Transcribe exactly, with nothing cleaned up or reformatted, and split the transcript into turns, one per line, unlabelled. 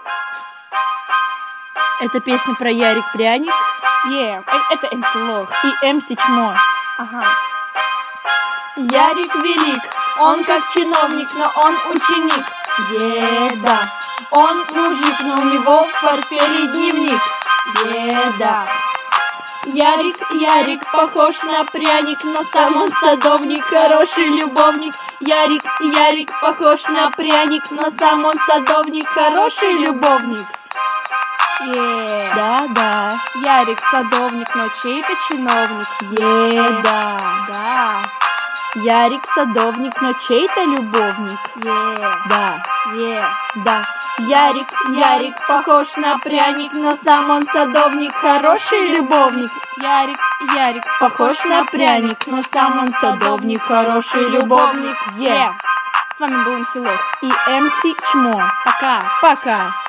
Это песня про Ярик Пряник
Yeah, э- это эм си Лох.
и эм си Чмо.
Ага.
Ярик велик, он как чиновник, но он ученик. Еда. Он мужик, но у него в портфеле дневник. Еда. Ярик, Ярик, похож на пряник, но сам он садовник, хороший любовник. Ярик, Ярик, похож на пряник, но сам он садовник, хороший любовник.
Yeah.
Да-да,
Ярик садовник, но чей-то чиновник.
еда.
Да.
Ярик садовник, но чей-то любовник.
Yeah.
Да,
Yeah.
да. Ярик, Ярик, похож на пряник, но сам он садовник, хороший любовник.
Ярик, Ярик,
Похож на пряник, но сам он садовник, хороший любовник. Е.
С вами был эм си Лох.
И эм си Чмо.
Пока.
Пока.